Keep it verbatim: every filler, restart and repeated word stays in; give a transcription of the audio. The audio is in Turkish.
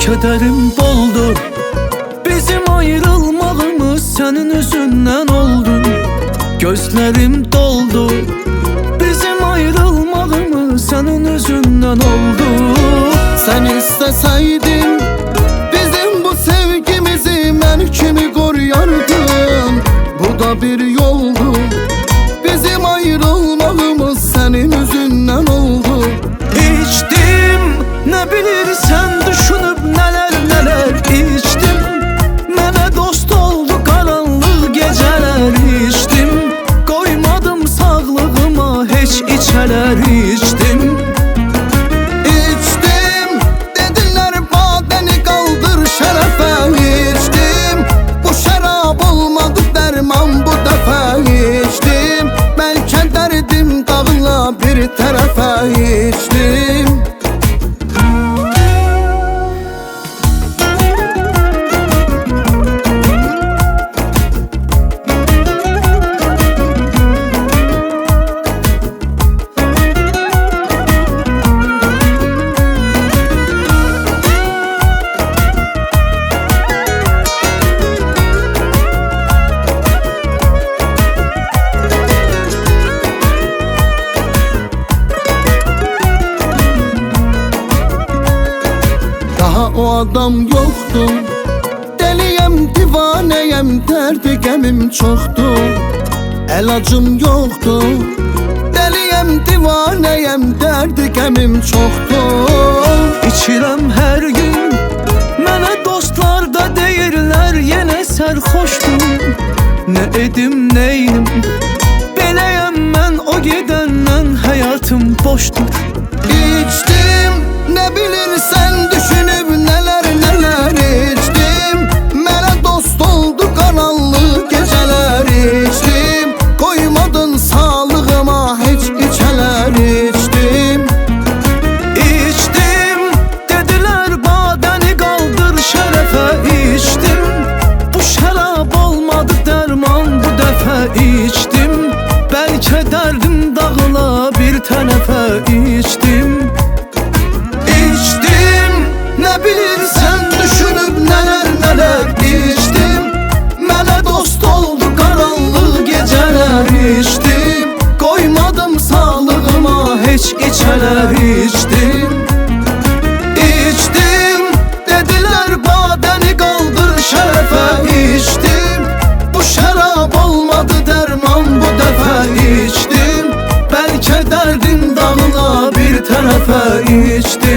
kederim doldu. Bizim ayrılmağımız senin yüzünden oldu. Gözlerim doldu. Bizim ayrılmağımız senin yüzünden oldu. Sen isteseydin bizim bu sevgimizi ben kimi koruyardın. Bu da bir yoldu. Bizim ayrılmağımız senin yüzünden oldu. İçtim, ne bilirsen düşünüp neler neler içtim. Mənə dost oldu karanlık geceler içtim. Koymadım sağlığıma hiç içeler içtim. İçtim, dediler badeni kaldır şerefe içtim. Bu şarap olmadı derman bu defa içtim. Belki derdim dağla bir tarafa içtim. O adam yoktu. Deliyem, divaneyem, derdi gemim çoktu. Elacım yoktu. Deliyem, divaneyem, derdi gemim çoktu. İçirəm her gün, mənə dostlar da deyirlər yenə sərxoşdum. Ne edim neynim, beləyəm mən o gedəndən həyatım boşdur. İçtim, ne bilirsen düşünüp neler neler içtim. Mənə dost oldu karanlık geceler içtim. Koymadın sağlığıma hiç içeler içtim. İçtim, dediler badəni qaldır şərəfə içtim. Bu şərab olmadı dərman bu dəfə içtim. Bəlkə dərdim dağıla bir tərəfə içtim. İçtim, ne bilirsen düşünüp neler neler içtim. Mənə dost oldu karanlık geceler içtim. Koymadım sağlığıma hiç içeler içtim. İçtim, dediler badəni qaldır şərəfə içtim. Bu şərab olmadı dərman bu dəfə içtim. Bəlkə dərdim dağıla bir tərəfə içtim.